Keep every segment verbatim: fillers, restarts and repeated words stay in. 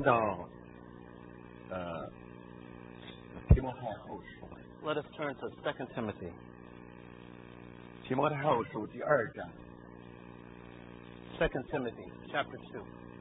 到呃提摩太后书。 Let us turn to Second Timothy. 提摩太后书第二章。 Second Timothy, chapter two.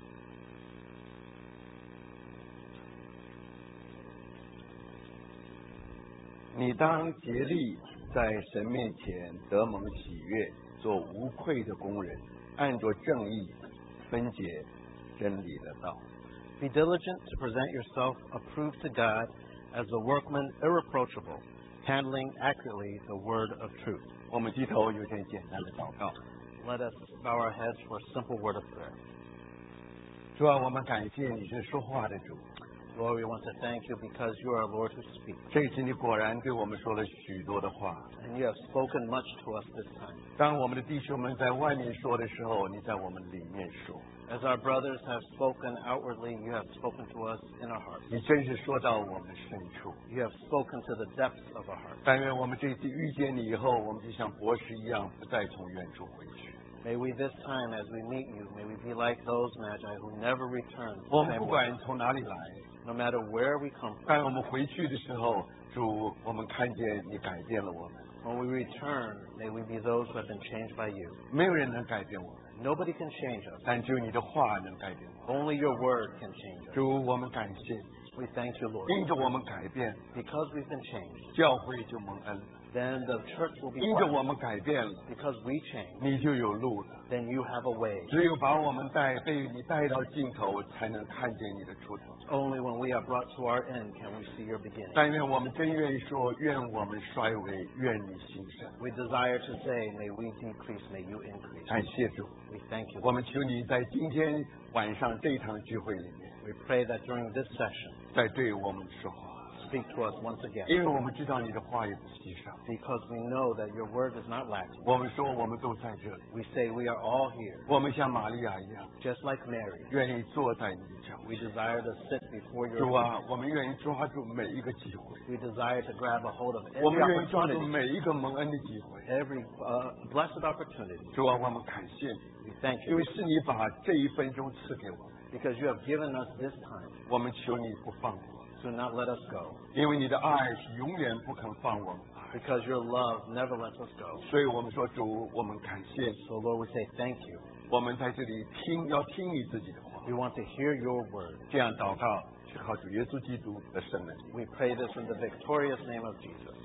你当竭力在神面前得蒙喜悦，做无愧的工人，按着正义分解真理的道。 Be diligent to present yourself approved to God as a workman irreproachable, handling accurately the word of truth. 我们低头有点简单的祷告。 Let us bow our heads for a simple word of prayer. 主啊，我们感谢你是说话的主。 Lord, we want to thank you because you are a Lord who speaks. 这次你果然对我们说了许多的话。 And you have spoken much to us this time. 当我们的弟兄们在外面说的时候，你在我们里面说。 As our brothers have spoken outwardly, you have spoken to us in our hearts. 你真是说到我们深处。 You have spoken to the depths of our hearts. 但愿我们这次遇见你以后，我们就像博士一样，不再从远处回去。 May we this time, as we meet you, may we be like those magi who never return. 我们不管从哪里来。 No matter where we come from. 当我们回去的时候，主，我们看见你改变了我们。 When we return, may we be those who have been changed by you. 没有人能改变我们。 Nobody can change us. 但只有你的话能改变我们。 Only your word can change us. 主，我们感谢你。 We thank you, Lord. 因着我们改变 Because we've been changed. 教会就蒙恩。 Then the church will be 因着我们改变了 Because we change. 你就有路了。 Then you have a way. 只有把我们带被你带到尽头，才能看见你的出头。 Only when we are brought to our end can we see your beginning. 但愿我们真愿意说，愿我们衰微，愿你兴盛。 We desire to say, may we decrease, may you increase. 感谢主。 We thank you. 我们求你在今天晚上这场聚会里面 We pray that during this session, 再对我们说话。 speak to us once again. 因为我们知道你的话也不稀少。 Because we know that your word is not lacking. 我们说我们都在这里。 We say we are all here. 我们像玛利亚一样， Just like Mary. 愿意坐在你的脚 We desire to sit before your 主 feet. 啊，我们愿意抓住每一个机会。 We desire to grab a hold of 我 every 们愿意抓住 opportunity. 每一个蒙恩的机会。 Every uh, blessed opportunity. 主啊，我们感谢你， We thank 因 you 为是你把这一分钟赐给我们。 because you have given us this time. 我们求你不放过， Do not let us go. 因为你的爱是永远不肯放我们。 Because your love never lets us go. 所以我们说主，我们感谢你。 So Lord, we say thank you. 我们在这里听，要听你自己的话。 We want to hear your word. 这样祷告是靠主耶稣基督的圣名。 We pray this in the victorious name of Jesus.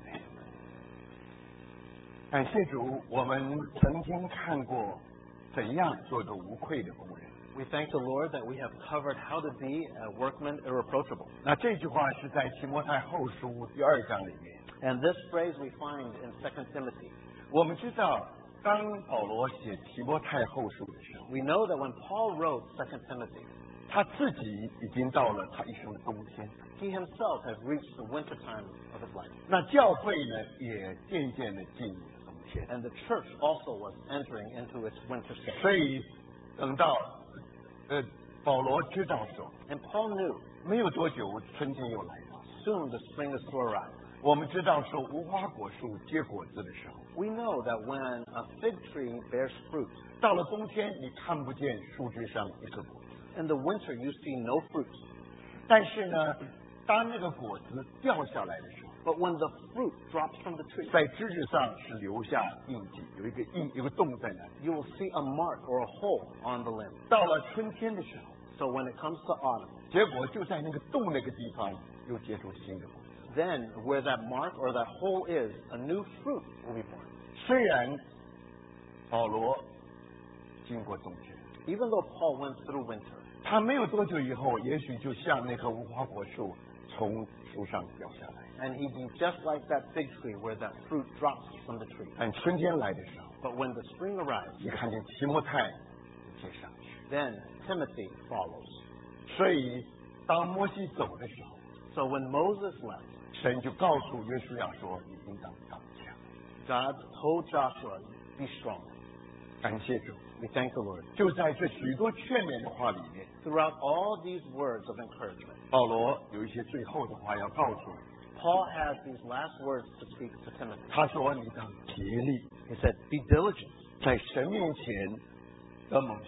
感谢主，我们曾经看过怎样做个无愧的工人。 We thank the Lord that we have covered how to be a workman irreproachable. 那这句话是在提摩太后书第二章里面。 And this phrase we find in Second Timothy. 我们知道，当保罗写提摩太后书的时候， We know that when Paul wrote Second Timothy, 他自己已经到了他一生的冬天。 he himself has reached the winter time of his life. 那教会呢，也渐渐的进入了冬天。 And the church also was entering into its winter stage. 所以，等到呃保罗知道说， And Paul knew 没有多久春天又来了。 soon the spring is to arrive. 我们知道说，无花果树结果子的时候， We know that when a fig tree bears fruit, 到了冬天你看不见树枝上一个果子。 in the winter you see no fruit. 但是呢，当那个果子掉下来的时候， But when the fruit drops from the tree, 在枝子上是留下印记，有一个印，有个洞在那里。 you will see a mark or a hole on the limb. 到了春天的时候， So when it comes to autumn, 结果就在那个洞那个地方又结出新的果子。 then where that mark or that hole is, a new fruit will be born. 虽然保罗经过冬天， Even though Paul went through winter, 他没有多久以后，也许就像那棵无花果树从树上掉下来。 and he'd be just like that fig tree where that fruit drops from the tree. 但春天来的时候， But when the spring arrives, 你看见提摩太接上去。 then Timothy follows. 所以当摩西走的时候， So when Moses left, 神就告诉约书亚说：“你应当刚强。 God told Joshua, be strong. ” 感谢主， We thank the Lord. 就在这许多劝勉的话里面， Throughout all these words of encouragement, 保罗有一些最后的话要告诉你。 Paul has these last words to speak to Timothy. 他说：“你当竭力， He said, be diligent 在神面前得蒙喜悦，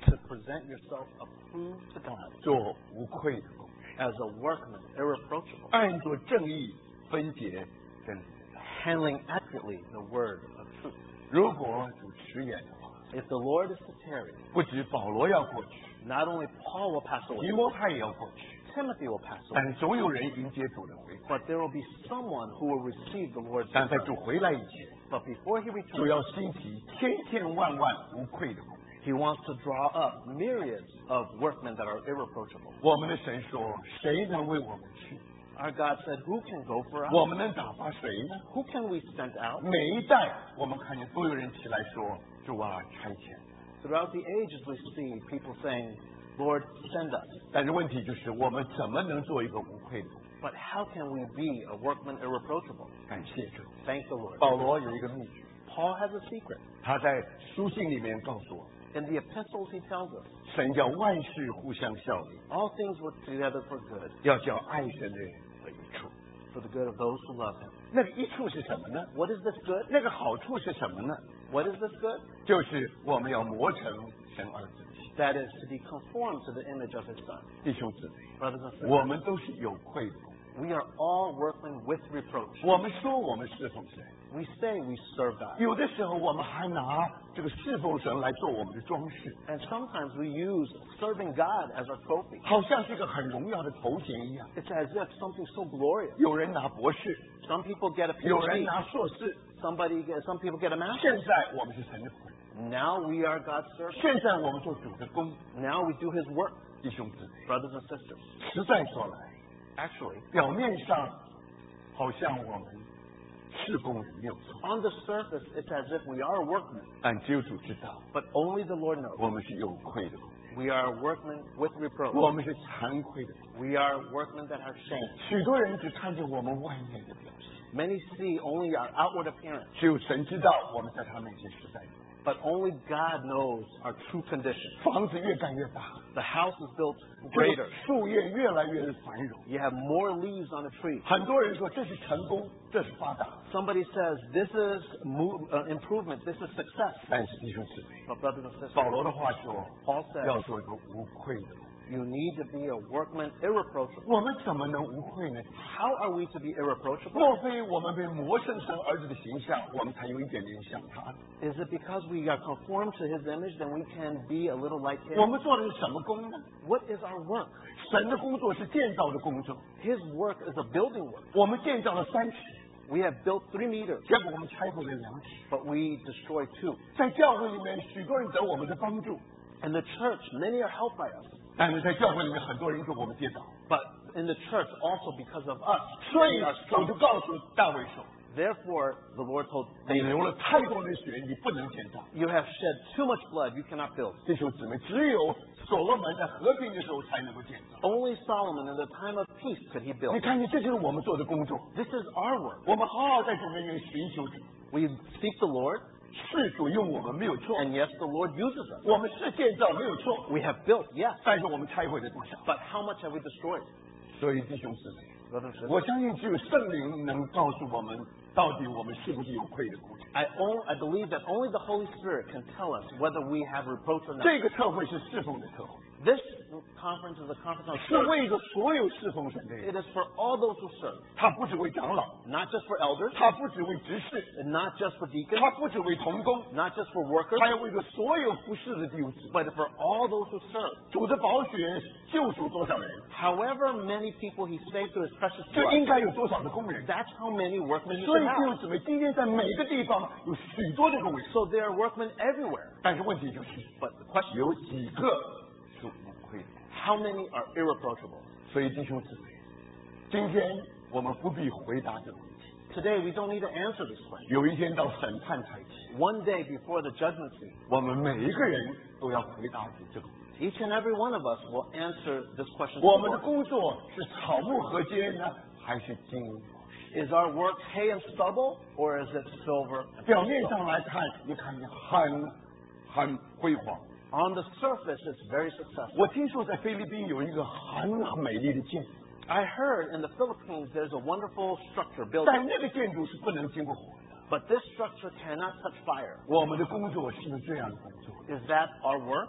to present yourself approved to God 做无愧的工人， as a workman, irreproachable, 按着正义分解真理。 handling accurately the word of truth. 如果主迟延的话， If the Lord is to tarry, 不止保罗要过去， not only Paul will pass 提 away, 摩太也要过去， Timothy will pass away, 但总有人迎接主的回来。 but there will be someone who will receive the Lord's 但在 return. 主回来以前， But before he 主 returns, 要兴起千千万万无愧的工人。 he wants to draw up myriads of workmen that are irreproachable. 我们的神说：“谁能为我们去？ Our God said, who can go for us? 我们能打发谁呢 Who can we send out?？” 每一代我们看见都有人起来说：“主啊，差遣。” Throughout the ages, we see people saying, Lord, send us. 但是问题就是，我们怎么能做一个无愧的工人？ But how can we be a workman irreproachable? 感谢主。 Thank the Lord. 保罗有一个秘诀， Paul has a secret. 他在书信里面告诉我， In the epistles, he tells us, 神叫万事互相效力， all things work together for good, 要叫爱神的人得益处。 for the good of those who love him. 那个益处是什么呢？ What is this good? 那个好处是什么呢？ What is this good? 就是我们要磨成神儿子的心。 That is to be conformed to the image of his son. 弟兄姊妹， Brothers and sisters, 我们都是有愧的。 we are all workmen with reproach. 我们说我们侍奉神， We say we serve God. 有的时候我们还拿这个侍奉神来做我们的装饰， And sometimes we use serving God as our trophy. 好像是一个很荣耀的头衔一样。 It's as if something so glorious. 有人拿博士， Some people get a 有人 PhD. 拿硕士。 Somebody get, some people get a master. 现在我们是神的仆人， Now we are God's servants. 现在我们做主的工， Now we do his work. 弟兄姊妹， Brothers and sisters, 实在说来， actually, 表面上好像我们是工人没有错， on the surface, it's as if we are workmen. 但只有主知道， But only the Lord knows. 我们是有愧的， We are workmen with reproach. 我们是惭愧的。 We are workmen that have shame. 许多人只看见我们外面的表现， Many see only our outward appearance, 只有神知道我们在他面前实在的。 but only God knows our true condition. 房子越盖越大， The house is built 这 greater. 个树叶越来越繁荣。 You have more leaves on a tree. 很多人说这是成功，这是发达。 Somebody says this is move, uh, improvement, this is success. 但是弟兄姊妹， But brothers and sisters, 保罗的话说， Paul says 要做一个无愧的。 you need to be a workman irreproachable. 我们怎么能无愧呢？ How are we to be irreproachable? 莫非我们被磨成神儿子的形象，我们才有一点点像他？ Is it because we are conformed to his image that we can be a little like 我 him? 们做的是什么工呢？ What is our work? 神的工作是建造的工作， His work is a building work. 我们建造了三尺， We have built three meters, 结果我们拆毁了两尺。 but we destroyed two. 在教会里面，许多人得我们的帮助， In the church, many are helped by us. 但是在教会里面，很多人说我们跌倒。 But in the church, also because of us, 所以 many are 我就 stumbled. 告诉大卫说 Therefore, the Lord told：“ 你 David, 流了太多的血，你不能建造。 you have shed too much blood, you cannot build. ” 弟兄姊妹，只有所罗门在和平的时候才能够建造。 Only Solomon in the time of peace could he 你 build. 看见，这就是我们做的工作。 This is our work. 我们好好在主面前寻求主， We seek the Lord, 是主用我们没有错， and yes, the Lord uses us. 我们是建造没有错， We have built, yes, 但是我们拆毁了多少？ but how much have we destroyed? 所以弟兄姊妹， Brothers and sisters, 我相信只有圣灵能告诉我们，到底我们是不是有愧的工作。 I, on, I believe that only the Holy Spirit can tell us whether we have reproach or not. 这个特会是侍奉的特会， This conference is a conference on 是 service. 为着所有侍奉神的人， It is for all those who serve, 他不只为长老， not just for elders, 他不只为执事， and not just for deacons, 他不只为童工， not just for workers, 还要为着所有服侍的弟兄姊妹。 but for all those who serve. 主的宝血救赎多少人， However many people he saved through his precious 就 blood, 应该有多少的工人。 that's how many workmen you 所 should 以弟 have. 兄姊妹，今天在每个地方有许多的工人， So there are workmen everywhere. 但是问题就是， But the question 有几个是无愧的？ how many are irreproachable? 所以弟兄姊妹，今天我们不必回答这个问题， Today we don't need to answer this question. 有一天到审判台前， One day before the judgment seat, 我们每一个人都要回答出这个问题。 each and every one of us will answer this question. 我们的 before. 工作是草木禾秸呢，还是金银宝石？ Is our work hay and stubble, or is it silver and 表面上来看，你看见很很辉煌。 On the surface, it's very successful. 我听说在菲律宾有一个很美丽的建筑， I heard in the Philippines there's a wonderful structure built, 但那个建筑是不能经过火的。 but this structure cannot touch fire. 我们的工作是不是这样的工作？ Is that our work?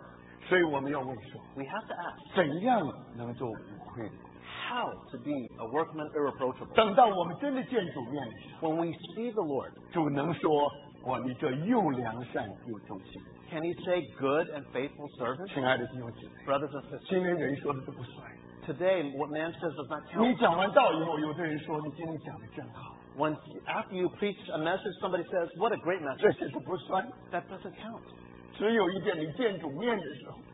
所以我们要问说， We have to ask 怎样能做无愧的？ how to be a workman irreproachable. 等到我们真的见主面的时候， When we see the Lord, 主能说：“我你这又良善又忠心。 can he say good and faithful servant?” 亲爱的弟兄姊妹， Brothers and sisters, 今天人说的都不算。 today what man says does not 你 count. 讲完道以后，有的人说：“你今天讲的真好。 When after you preach a message, somebody says, "What a great ” message." 这些都不算， That doesn't count. 只有一点，你见主面的时候，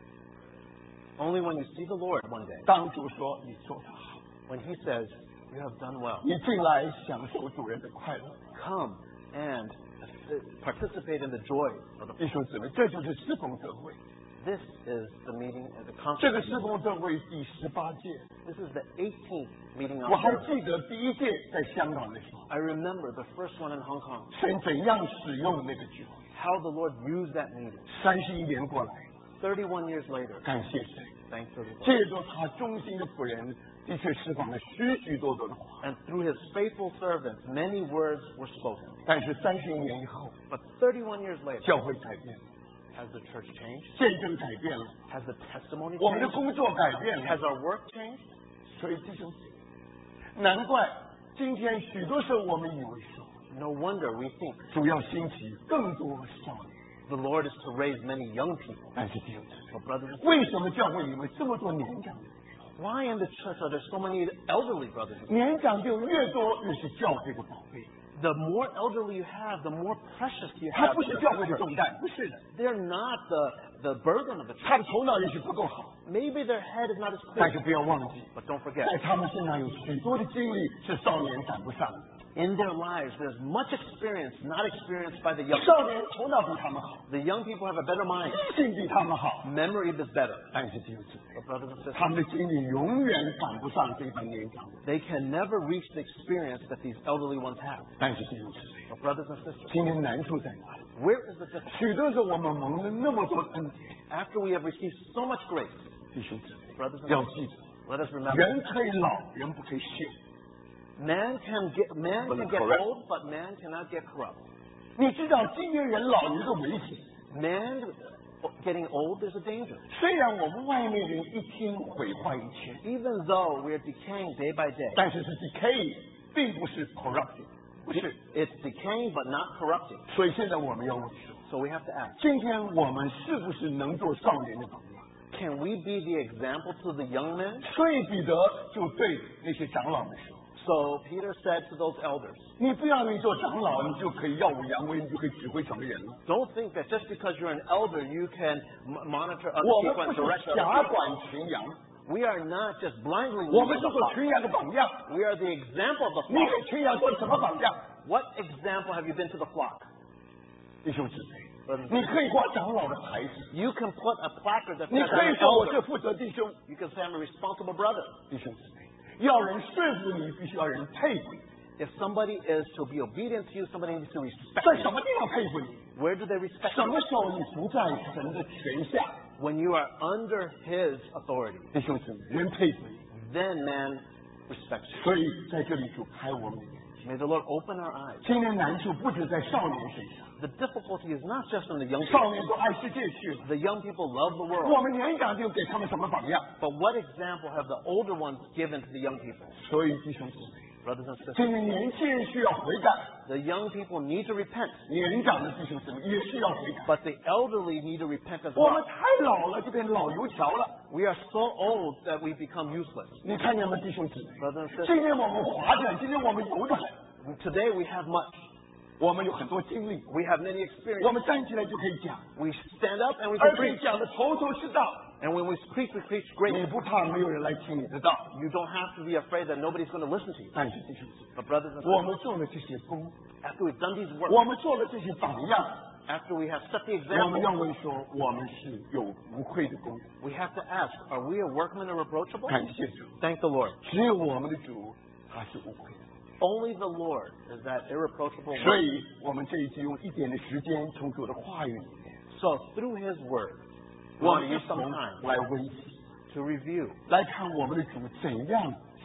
Only when you see the Lord one day, 当主说你做得好， when he says, "You have done well." 你进来享受主人的快乐。 Come and participate in the joy of the 弟兄姊妹，这就是施工特会。 This is the meeting at the 这 conference. 个施工特会第十八届， This is the eighteenth meeting 我 on 还 earth. 记得第一届在香港的时候， I remember the first one in Hong Kong, 神怎样使用那个聚会。 how the Lord used that meeting. 三十一年过来， thirty-one years later, 感谢神， thanks to the Lord. 借着他忠心的仆人，的确释放了许许多多的话。 And through his faithful servants, many words were spoken. 但是三十一年以后， But thirty-one years later, 教会改变了， has the church changed? 见证改变了， Has the testimony 我们的 changed? 工作改变 Has 了。 our work changed? 所以弟兄姊妹，难怪今天许多时候我们以为说， No wonder we think 主要兴起更多少年。 the Lord is to raise many young people. 但是弟兄姊 But brothers and 妹，为什么教会里面这么多年长的？ why in the church are there so many elderly brothers and sisters? 年长就越多，越是教会的宝贝。 The more elderly you have, the more precious you 他 have. 不是教会的重担，不是的， They're not the, the burden of the 他 church. 的头脑也许不够好， Maybe their head is not as 但 clear. 是不要忘记， But don't forget, 在他们身上有许多的经历是少年赶不上的。 in their lives, there's much experience not experienced by the young. 少年头脑比他们好， The young people have a better mind. 记性比他们好， Memory is better. 但是弟兄姊妹， But brothers and sisters, 他们的经历永远赶不上这帮年长的。 they can never reach the experience that these elderly ones have. 但是弟兄姊妹， But brothers and sisters, 今天难处在哪里？ where is the difference? 许多时候我们蒙了那么多的恩典， After we have received so much grace, 弟兄姊妹 brothers and 要 sisters, 记住， let us remember, 人可以老，人不可以陷。 man can get man But can it's get correct. old, but man cannot get corrupt. 你知道今天人老有一个危险， Man getting old is a danger. 虽然我们外面人一天毁坏一切， Even though we're decaying day by day, 但是是 decay，并不是 corrupting，不是。 it's decaying but not corrupting. 所以现在我们要问说， So we have to ask, 今天我们是不是能做少年的榜样？ can we be the example to the young men? 所以彼得就对那些长老们说 So Peter said to those elders,：“ 你不要你做长老，你就可以耀武扬威，你就可以指挥整个人了。 don't think that just because you're an elder, you can m- monitor other 我 people 们 and 不 direct 是 other 假 people. 管群羊， We are not just blindly 我们 leading 是 the 做 flock. 群羊的榜样。 We are the example of the 你 flock. 给群羊做什么榜样？ What example have you been to the flock? 弟兄姊妹， Brothers and 你可以挂长老的牌子， You can put a placard that 你 says 可 I'm 以 an 说我 elder. 是负责弟兄。 You can say I'm a responsible brother. 弟兄姊妹，要人顺服你，必须要人佩服你。 If somebody is to be obedient to you, somebody needs to respect 在 you. 什么地方佩服你？ Where do they respect 什 you? 么时候你不在神的权下？ When you are under his authority, 弟兄姊妹，人佩服你。 then man respects you. 所以在这里主开我们的眼睛。 May the Lord open our eyes. 今天难处不止在少年身上， The difficulty is not just in the young 少 people. 年都爱世界去了。 The young people love the 我 world. 们年长就给他们什么榜样？ But what example have the older ones given to the young people? 所以弟兄姊妹， Brothers and sisters, 今天年轻人需要悔改， the young people need to repent, 年长的弟兄姊妹也需要悔改。 but the elderly need to repent as 我们 well. 太老了，就变成老油条了。 We are so old that we become useless. 你看见吗，弟兄姊妹？ Brothers and sisters, 今天我们滑着，今天我们游着很， today we have much. 我们有很多经历， We have many 我 experiences. 们站起来就可以讲， We stand up and we 而 can 且 preach. 讲的头头是道。 And when we preach, we preach 你 great. 不怕没有人来听你的道？ You don't have to be afraid that nobody's going to listen to you. 但是弟兄姊妹， But brothers and 我 sisters, 们做了这些功， after we've done these works, 我们做了这些榜样， after we have set the 我们 example, 要问说，我们是有无愧的功。 we have to ask, are we a workman irreproachable? 感谢主， Thank the Lord. 只有我们的主他是无愧的。 Only the Lord is that irreproachable 所 one. 以我们这一集用一点的时间，从主的话语里面， So through his word, we 我 want 们 to 一 use some 同 time 来温习， to review, 来看我们的主怎样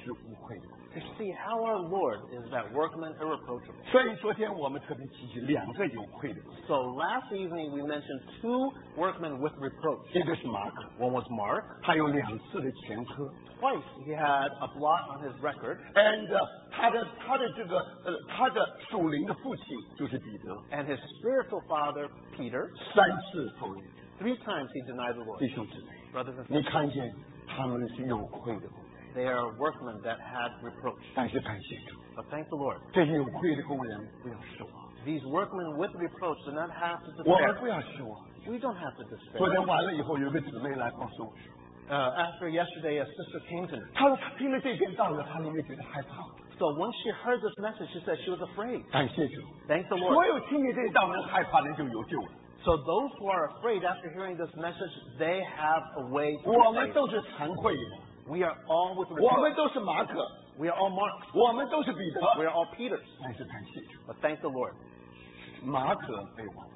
是无愧的。 To see how our Lord is that workman irreproachable. 所以昨天我们特别提起两个有愧的， So last evening we mentioned two workmen with reproach. 一个是马可， One was Mark. 他有两次的前科 Twice he had a blot on his record. ，and 他的他的这个呃他的属灵的父亲就是彼得， And his spiritual father, Peter, 三次否认。 three times he denied the Lord. 弟兄姊妹， Brothers and 你 sisters, 看见他们是有愧的工人， they are workmen that had reproach. 但是感谢主， But thank the Lord. 这些有愧的工人不要失望， These workmen with reproach do not have to 我们 despair. 不要失望。 We don't have to 昨 despair. 天完了以后，有个姊妹来告诉我说， Uh, after yesterday, a sister came to me. 她说她听了这篇道了，她里面觉得害怕。 So when she heard this message, she said she was afraid. 感谢主， Thank the 所 Lord. 有听见这个道人害怕的人就有救了。 So those who are afraid after hearing this message, they have a way to 我们 be 都是惭愧的， We are all with 我们 reproach. 都是马可， We are all Marks. 我们都是彼得， We are all Peters. 但是感谢主， But thank the Lord. 马可被挽，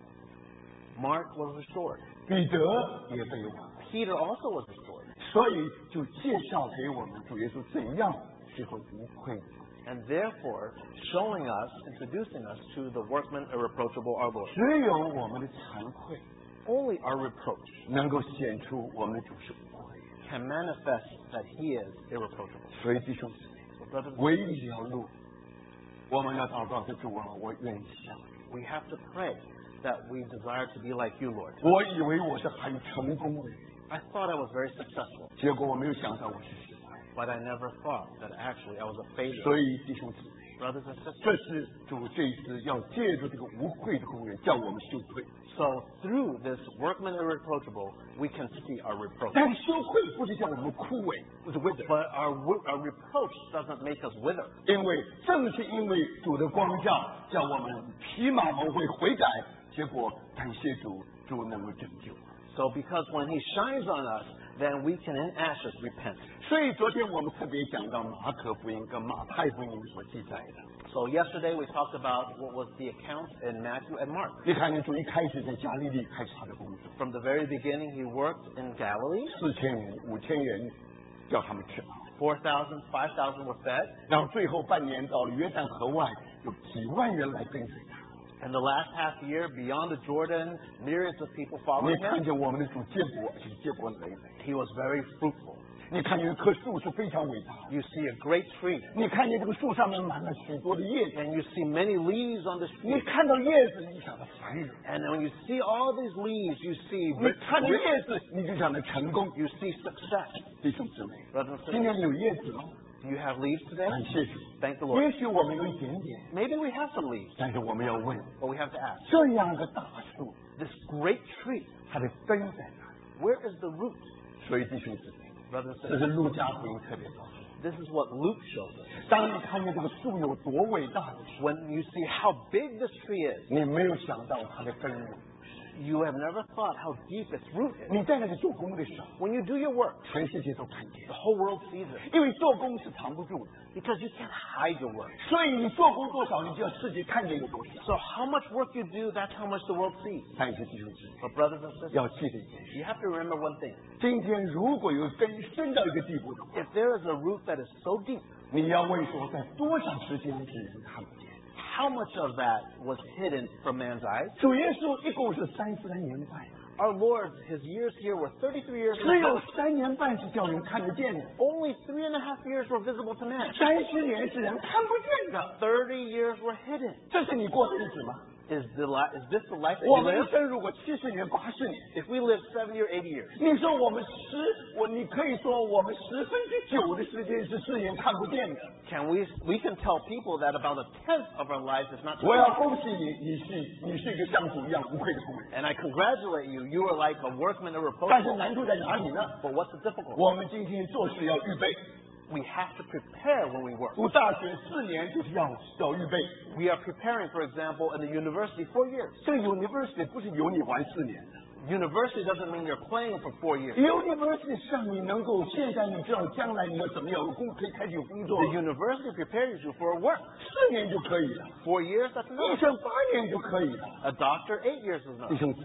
Mark was restored. 彼得也被挽， Peter also was restored. 所以就介绍给我们主耶稣怎样是个无愧的。 And therefore, showing us, introducing us to the workman irreproachable, our Lord. 只有我们的惭愧 Only our reproach 能够显出我们的主是无愧的。 can manifest that he is irreproachable. 所以弟兄姊妹， So brothers, 唯一一条路，我们要祷告是主啊，我愿意像你。 we have to pray that we desire to be like you, Lord. 我以为我是很成功的人， I thought I was very successful, 结果我没有想到我是失败。 but I never thought that actually I was a failure. 所以弟兄姊妹， Brothers and 这 sisters, 是主这一次要借助这个无愧的工人，叫我们羞愧。 so through this workman irreproachable, we can see our reproach. 但是羞愧不是叫我们枯萎，不是为的， But our, wi- our reproach doesn't make us wither. 因为正是因为主的光照，叫我们披麻蒙会悔改，结果感谢主，主能够拯救。 So because when he shines on us, then we can in ashes repent. 所以昨天我们特别讲到马可福音跟马太福音所记载的。 So yesterday we talked about what was the account in Matthew and Mark. 你看见主一开始在加利利开始他的工作， From the very beginning, he worked in Galilee. 四千人、五千人叫他们吃饱， four thousand, five thousand were fed. 然后最后半年到了约旦河外，有几万人来跟随他。 And the last half year, beyond the Jordan, myriads of people 你 followed 看 him. 见我们的主结果，而且结果累累。 He was very fruitful. 你看见一棵树是非常伟大的， You see a great tree, 你看见这个树上面满了许多的叶子， and you see many leaves on this 你 tree. 看到叶子你就想到繁荣， And when you see all these leaves, you see 你 rich, 看见 rich- 叶子你就想到成功。 you see success. 弟兄姊妹， Brothers and 今 sisters, 天有叶子吗？ do you have leaves today? 感谢主。 Thank the Lord. 也许我们有一点点， Maybe we have some leaves, 但是我们要问， but we have to ask, 这样的大树， this great tree, 它的根在哪里？ where is the root? 所以弟兄姊妹， Brothers and 这 sisters, 是路加福音特别告诉我们。 this is what Luke shows us. 当你看见这个树有多伟大的时候， When you see how big this tree is, 你没有想到它的根有。 you have never thought how deep its root is. 你在那里做工的时候， When you do your work, 全世界都看见 the，whole world sees it 因为做工是藏不住的。 because you can't hide your work. 所以你做工多少，你就要世界看见有多少。 So how much work you do, that's how much the world sees. 但是弟兄姊妹， But brothers and sisters, 要记得一件事： you have to remember one thing. 今天如果有根深到一个地步的话， If there is a root that is so deep, 你要问说，在多长时间是人看不见？ how much of that was hidden from man's eyes? 主耶稣一共是三十三年半， Our Lord, his years here were thirty-three years 只 and a 有 half. 三年半是叫人看得见的， Only three and a half years were visible to man. 三十年是人看不见的。 Thirty years were hidden. 这是你过的日子吗？ Is the li- is this the life that 我 you 们一 live? 生如果七十年、八十年， If we live seventy or eighty years, 你说我们十，我你可以说我们十分之九的时间是世人看不见的。 can we we can tell people that about a tenth of our lives is not 我 true. 要恭喜你，你是你是一个像主一样无愧的工人。 And I congratulate you. You are like a workman 但是 irreproachable. 难处在哪里呢？ But what's the difficulty? 我们今天做事要预备， We have to prepare when we work. 读大学四年就是要要预备。 We are preparing, for example, in the university four years. 这个 university 不是由你玩四年的 University doesn't mean you're playing for four years. ，university 是让你能够现在你知道将来你要怎么样有工可以开始有工作， The university prepares you for work. 四年就可以了， Four years, that's 医 enough. 生八年就可以了。 A doctor, eight years is 弟 enough. 兄姊妹，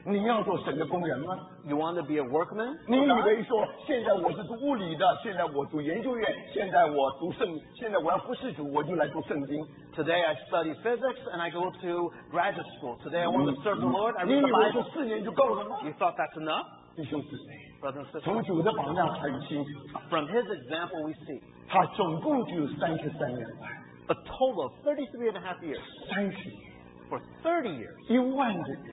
你要做神的工人吗？ You want to be a workman? 你以为说现在我是读物理的，现在我读研究院，现在我读圣，现在我要服侍主，我就来读圣经。 Today I study physics and I go to graduate school. Today I want to serve the Lord. I 你 read 以 the 为这 Bible. 四年就够了吗？ You thought that's enough? 弟兄姊妹， Brothers and 从 sisters, 主的榜样很清楚， from his example we see 他总共只有三十三年半， a total of thirty-three and a half years. 三十年， For thirty years, 一万人。